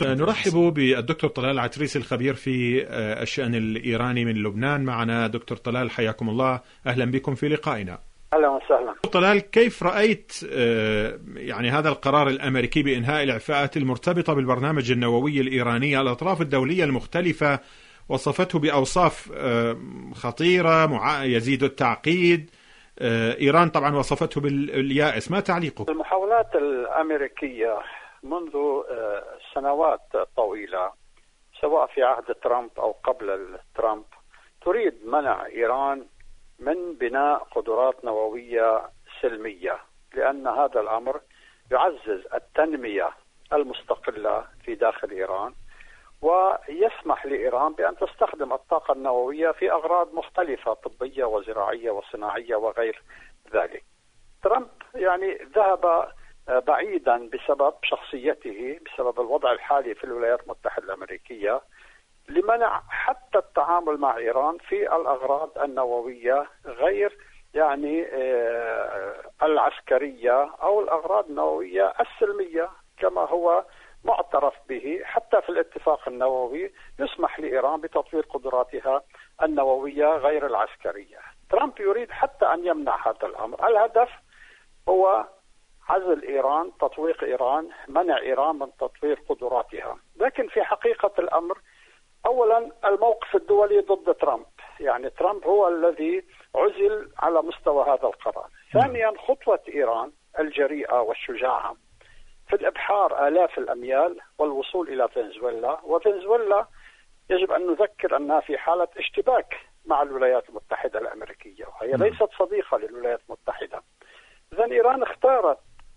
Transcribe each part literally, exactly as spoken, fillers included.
نرحب بالدكتور طلال عتريس الخبير في الشأن الإيراني من لبنان. معنا دكتور طلال، حياكم الله، أهلا بكم في لقائنا. أهلا وسهلا. طلال، كيف رأيت يعني هذا القرار الأمريكي بإنهاء الإعفاءات المرتبطة بالبرنامج النووي الإيراني؟ الأطراف الدولية المختلفة وصفته بأوصاف خطيرة يزيد التعقيد، إيران طبعا وصفته باليائس. ما تعليقك؟ المحاولات الأمريكية منذ سنوات طويلة سواء في عهد ترامب أو قبل ترامب تريد منع إيران من بناء قدرات نووية سلمية، لأن هذا الأمر يعزز التنمية المستقلة في داخل إيران ويسمح لإيران بأن تستخدم الطاقة النووية في أغراض مختلفة طبية وزراعية وصناعية وغير ذلك. ترامب يعني ذهب بعيدا بسبب شخصيته، بسبب الوضع الحالي في الولايات المتحدة الأمريكية، لمنع حتى التعامل مع إيران في الأغراض النووية غير يعني العسكرية أو الأغراض النووية السلمية كما هو معترف به. حتى في الاتفاق النووي يسمح لإيران بتطوير قدراتها النووية غير العسكرية. ترامب يريد حتى أن يمنع هذا الأمر. الهدف هو عزل إيران، تطويق إيران، منع إيران من تطوير قدراتها. لكن في حقيقة الأمر أولا الموقف الدولي ضد ترامب، يعني ترامب هو الذي عزل على مستوى هذا القرار. ثانيا خطوة إيران الجريئة والشجاعة في الإبحار آلاف الأميال والوصول إلى فنزويلا، وفنزويلا يجب أن نذكر أنها في حالة اشتباك مع الولايات المتحدة الأمريكية وهي ليست صديقة للولايات المتحدة. إذن إيران اختارت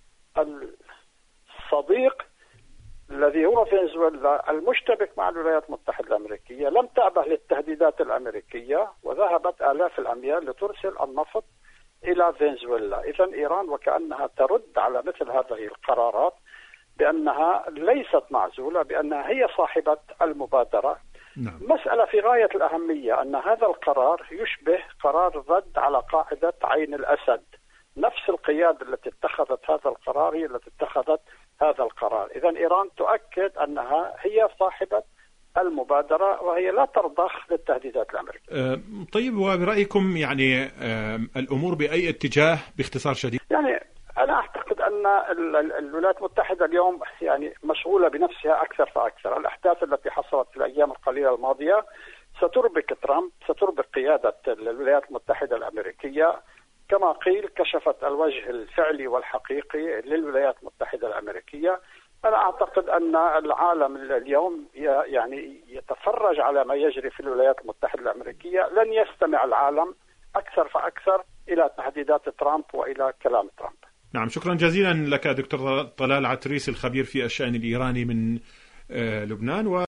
الصديق الذي هو فنزويلا المشتبك مع الولايات المتحدة الأمريكية، لم تأبه للتهديدات الأمريكية وذهبت آلاف الأميال لترسل النفط إلى فنزويلا. إذن إيران وكأنها ترد على مثل هذه القرارات بأنها ليست معزولة، بأنها هي صاحبة المبادرة. نعم. مسألة في غاية الأهمية أن هذا القرار يشبه قرار الرد على قاعدة عين الأسد. نفس القيادة التي اتخذت هذا القرار هي التي اتخذت هذا القرار. إذن إيران تؤكد أنها هي صاحبة المبادرة وهي لا ترضخ للتهديدات الأمريكية. أه طيب، وبرأيكم يعني أه الأمور بأي اتجاه باختصار شديد؟ يعني أنا أعتقد أن الولايات المتحدة اليوم يعني مشغولة بنفسها أكثر فأكثر. الأحداث التي حصلت في الأيام القليلة الماضية ستربك ترامب، ستربك قيادة الولايات المتحدة الأمريكية. كما قيل كشفت الوجه الفعلي والحقيقي للولايات المتحدة الأمريكية. أنا أعتقد أن العالم اليوم يعني يتفرج على ما يجري في الولايات المتحدة الأمريكية. لن يستمع العالم أكثر فأكثر إلى تهديدات ترامب وإلى كلام ترامب. نعم، شكرا جزيلا لك دكتور طلال عتريس الخبير في الشأن الإيراني من لبنان.